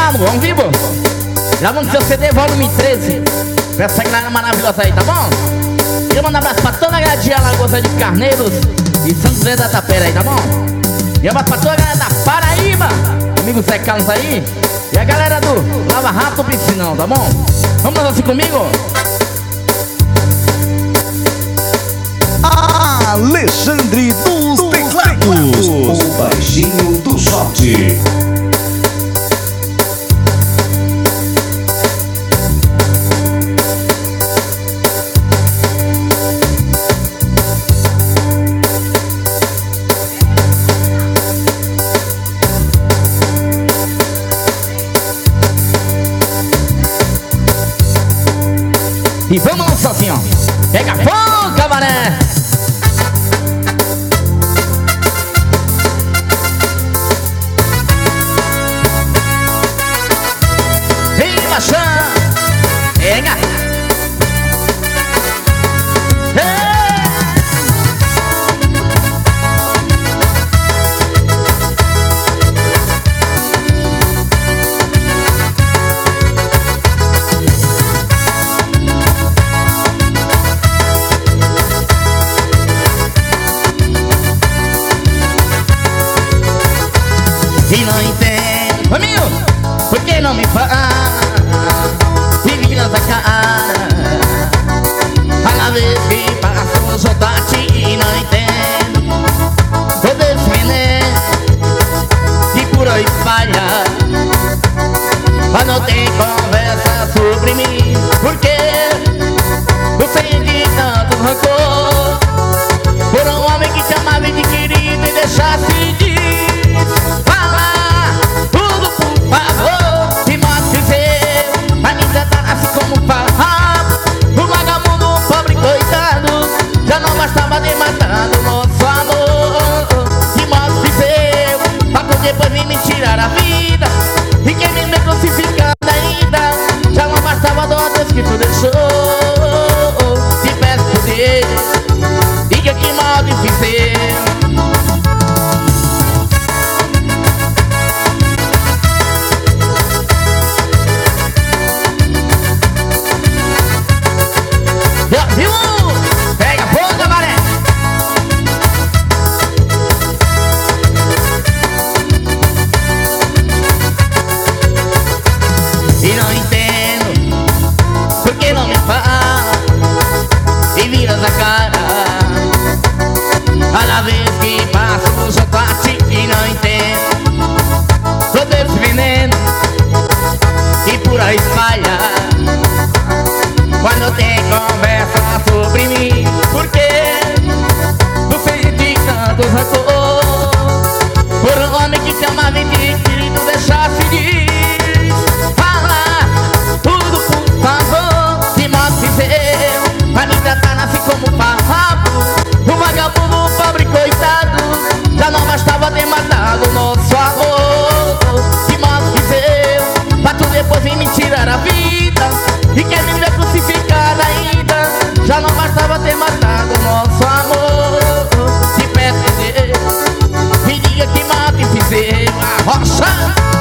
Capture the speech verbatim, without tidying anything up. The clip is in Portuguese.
gravado, ao vivo, gravando seu C D volume treze, pra essa galera maravilhosa aí, tá bom? Queria mandar um abraço pra toda a galera de Alagoas de Carneiros e São José da Tapera aí, tá bom? E um abraço pra toda a galera da Paraíba, amigo Zé Carlos aí, e a galera do Lava Rato Piscinão, tá bom? Vamos dançar assim comigo? Alexandre dos Teclados, o baixinho do short. E vamos lançar assim, ó. Pega fogo, cabaré! Vem baixando! Pega! E não entendo, amigo, por que não me fala? Me vira da cara, cada vez que passo saudade. E não entendo todo esse veneno que por aí espalha, mas não tem conversa sobre mim. Porque eu senti tanto rancor por um homem que te amava e te querido e deixasse de bastava de matar o nosso amor. Que modo fiz eu pra depois vir me tirar a vida? E quem me vê crucificado ainda, já não bastava a dor Deus que tu deixou. Te peço por Deus, diga que modo fiz eu. E não entendo por que não me fala e vira da cara cada vez que passo junto a ti. E não entendo todo esse veneno que por aí espalha quando tem conversa sobre mim. Porque tu senti tanto rancor por um homem que te amava e te querido deixasse de pra me tratar assim como farrapo, o vagabundo, o pobre coitado, já não bastava ter matado o nosso amor. Que mal fiz eu pra tu depois vir me tirar a vida? E quer me ver crucificada ainda, já não bastava ter matado o nosso amor. Te peço Deus, me diga que mal fiz eu. Arrocha!